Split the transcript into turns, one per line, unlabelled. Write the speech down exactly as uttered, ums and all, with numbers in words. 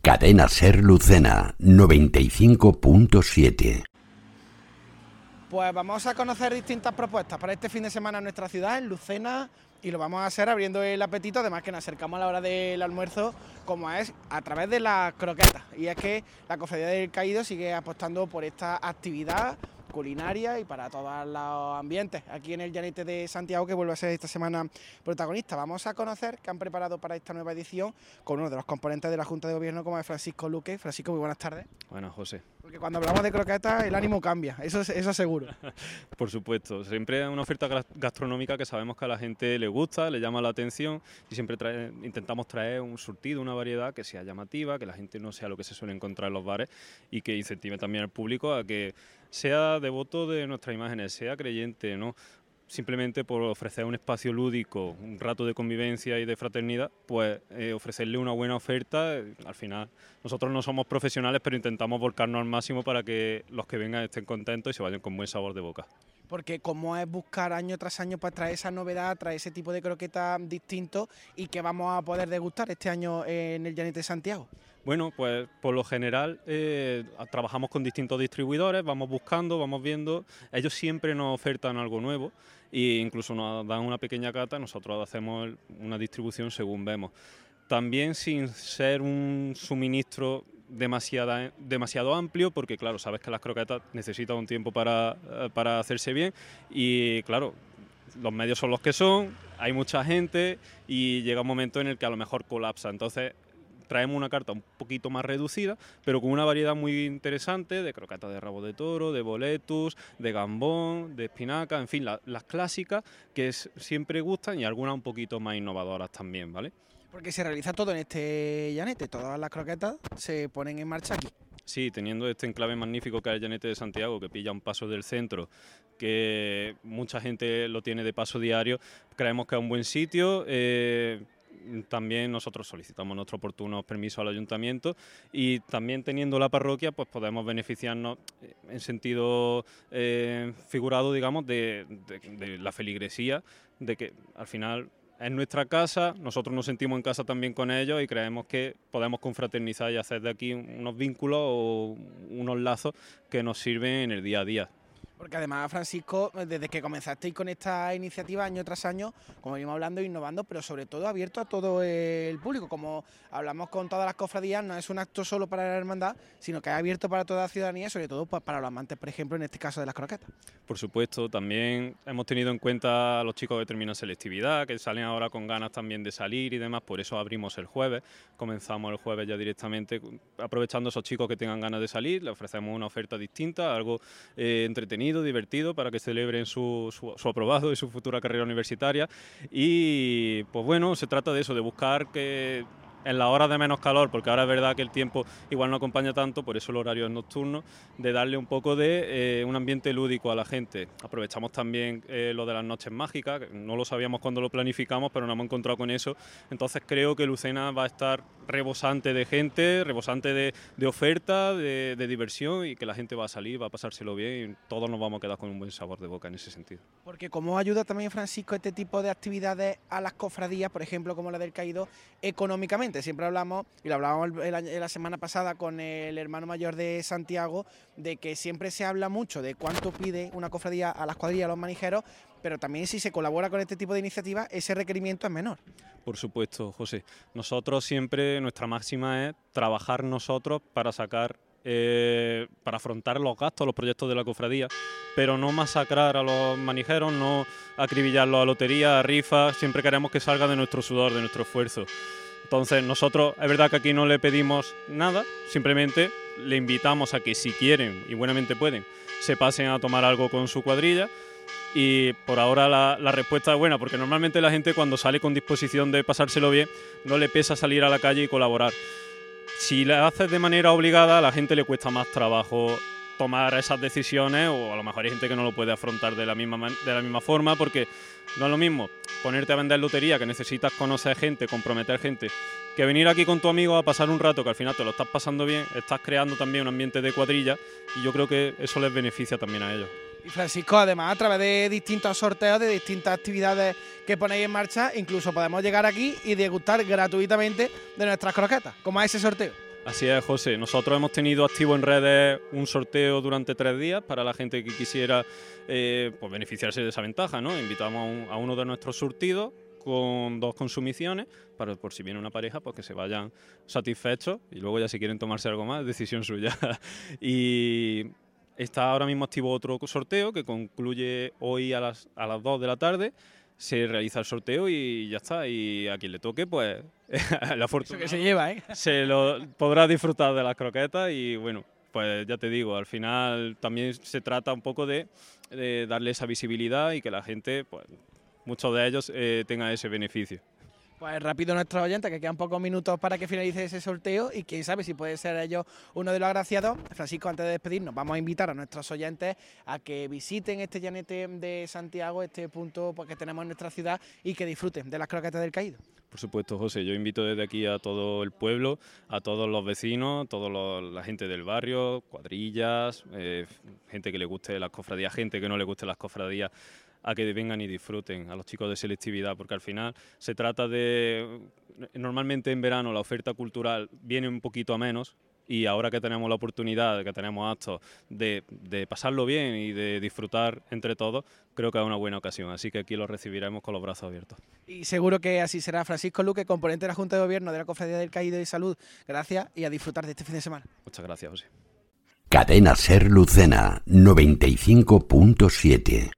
Cadena Ser Lucena, noventa y cinco punto siete.
Pues vamos a conocer distintas propuestas para este fin de semana en nuestra ciudad, en Lucena, y lo vamos a hacer abriendo el apetito, además que nos acercamos a la hora del almuerzo, como es a través de las croquetas. Y es que la Cofradía del Caído sigue apostando por esta actividad culinaria y para todos los ambientes aquí en el Llanete de Santiago, que vuelve a ser esta semana protagonista. Vamos a conocer qué han preparado para esta nueva edición con uno de los componentes de la Junta de Gobierno, como es Francisco Luque. Francisco, muy buenas tardes.
Bueno, José.
Porque cuando hablamos de croquetas el ánimo cambia, eso, eso seguro.
Por supuesto, siempre es una oferta gastronómica que sabemos que a la gente le gusta, le llama la atención y siempre trae, intentamos traer un surtido, una variedad que sea llamativa, que la gente no sea lo que se suele encontrar en los bares y que incentive también al público a que sea devoto de nuestras imágenes, sea creyente, ¿no? Simplemente por ofrecer un espacio lúdico, un rato de convivencia y de fraternidad, pues eh, ofrecerle una buena oferta. Al final, nosotros no somos profesionales, pero intentamos volcarnos al máximo para que los que vengan estén contentos y se vayan con buen sabor de boca.
Porque como es buscar año tras año para traer esa novedad, traer ese tipo de croquetas distintos y que vamos a poder degustar este año en el Llanete de Santiago.
Bueno, pues por lo general eh, trabajamos con distintos distribuidores, vamos buscando, vamos viendo, ellos siempre nos ofertan algo nuevo e incluso nos dan una pequeña cata, nosotros hacemos una distribución según vemos. También sin ser un suministro demasiada, demasiado amplio, porque claro, sabes que las croquetas necesitan un tiempo para, para hacerse bien y claro, los medios son los que son, hay mucha gente y llega un momento en el que a lo mejor colapsa, entonces traemos una carta un poquito más reducida, pero con una variedad muy interesante de croquetas de rabo de toro, de boletus, de gambón, de espinaca, en fin, la, las clásicas que es, siempre gustan y algunas un poquito más innovadoras también, ¿vale?
Porque se realiza todo en este Llanete, todas las croquetas se ponen en marcha aquí.
Sí, teniendo este enclave magnífico que es el Llanete de Santiago, que pilla un paso del centro, que mucha gente lo tiene de paso diario, creemos que es un buen sitio. Eh, También nosotros solicitamos nuestro oportuno permiso al ayuntamiento y también teniendo la parroquia pues podemos beneficiarnos en sentido eh, figurado, digamos, de, de, de la feligresía, de que al final es nuestra casa, nosotros nos sentimos en casa también con ellos y creemos que podemos confraternizar y hacer de aquí unos vínculos o unos lazos que nos sirven en el día a día.
Porque además, Francisco, desde que comenzasteis con esta iniciativa año tras año, como venimos hablando, innovando, pero sobre todo abierto a todo el público. Como hablamos con todas las cofradías, no es un acto solo para la hermandad, sino que es abierto para toda la ciudadanía, sobre todo pues, para los amantes, por ejemplo, en este caso de las croquetas.
Por supuesto, también hemos tenido en cuenta a los chicos que terminan selectividad, que salen ahora con ganas también de salir y demás, por eso abrimos el jueves, comenzamos el jueves ya directamente, aprovechando a esos chicos que tengan ganas de salir, les ofrecemos una oferta distinta, algo eh, entretenido, divertido para que celebren su, su, su aprobado y su futura carrera universitaria y pues bueno, se trata de eso, de buscar que en las horas de menos calor, porque ahora es verdad que el tiempo igual no acompaña tanto, por eso el horario es nocturno, de darle un poco de eh, un ambiente lúdico a la gente. Aprovechamos también eh, lo de las noches mágicas, que no lo sabíamos cuando lo planificamos, pero nos hemos encontrado con eso, entonces creo que Lucena va a estar rebosante de gente, rebosante de, de oferta, de, de diversión y que la gente va a salir, va a pasárselo bien y todos nos vamos a quedar con un buen sabor de boca en ese sentido.
Porque ¿cómo ayuda también, Francisco, este tipo de actividades a las cofradías, por ejemplo, como la del Caído, económicamente? Siempre hablamos, y lo hablábamos el, el, la semana pasada con el hermano mayor de Santiago, de que siempre se habla mucho de cuánto pide una cofradía a las cuadrillas, a los manijeros, pero también si se colabora con este tipo de iniciativas, ese requerimiento es menor.
Por supuesto, José. Nosotros siempre, nuestra máxima es trabajar nosotros para sacar, eh, para afrontar los gastos, los proyectos de la cofradía, pero no masacrar a los manijeros, no acribillarlos a lotería, a rifas, siempre queremos que salga de nuestro sudor, de nuestro esfuerzo. Entonces nosotros, es verdad que aquí no le pedimos nada, simplemente le invitamos a que si quieren y buenamente pueden, se pasen a tomar algo con su cuadrilla y por ahora la, la respuesta es buena, porque normalmente la gente cuando sale con disposición de pasárselo bien, no le pesa salir a la calle y colaborar. Si la haces de manera obligada, a la gente le cuesta más trabajo tomar esas decisiones o a lo mejor hay gente que no lo puede afrontar de la misma, de la misma forma porque no es lo mismo ponerte a vender lotería, que necesitas conocer gente, comprometer gente, que venir aquí con tu amigo a pasar un rato que al final te lo estás pasando bien, estás creando también un ambiente de cuadrilla y yo creo que eso les beneficia también a ellos.
Y Francisco, además, a través de distintos sorteos, de distintas actividades que ponéis en marcha, incluso podemos llegar aquí y degustar gratuitamente de nuestras croquetas. ¿Cómo es ese sorteo?
Así es, José. Nosotros hemos tenido activo en redes un sorteo durante tres días para la gente que quisiera eh, pues beneficiarse de esa ventaja, ¿no? Invitamos a, un, a uno de nuestros surtidos con dos consumiciones, para por si viene una pareja, pues que se vayan satisfechos y luego ya si quieren tomarse algo más, decisión suya. Y está ahora mismo activo otro sorteo que concluye hoy a las, a las dos de la tarde. Se realiza el sorteo y ya está. Y a quien le toque, pues la fortuna
que se lleva, ¿eh?
Se lo podrá disfrutar de las croquetas y bueno, pues ya te digo, al final también se trata un poco de, de darle esa visibilidad y que la gente, pues muchos de ellos eh, tengan ese beneficio.
Pues rápido nuestros oyentes, que quedan pocos minutos para que finalice ese sorteo y quién sabe si puede ser ellos uno de los agraciados. Francisco, antes de despedirnos, vamos a invitar a nuestros oyentes a que visiten este llanete de Santiago, este punto pues, que tenemos en nuestra ciudad y que disfruten de las croquetas del Caído.
Por supuesto, José, yo invito desde aquí a todo el pueblo, a todos los vecinos, a toda la gente del barrio, cuadrillas, eh, gente que le guste las cofradías, gente que no le guste las cofradías, a que vengan y disfruten, a los chicos de selectividad, porque al final se trata de... Normalmente en verano la oferta cultural viene un poquito a menos y ahora que tenemos la oportunidad, que tenemos actos de, de pasarlo bien y de disfrutar entre todos, creo que es una buena ocasión, así que aquí lo recibiremos con los brazos abiertos.
Y seguro que así será. Francisco Luque, componente de la Junta de Gobierno de la Cofradía del Caído y Salud, gracias y a disfrutar de este fin de semana.
Muchas gracias, José.
Cadena Ser Lucena noventa y cinco punto siete.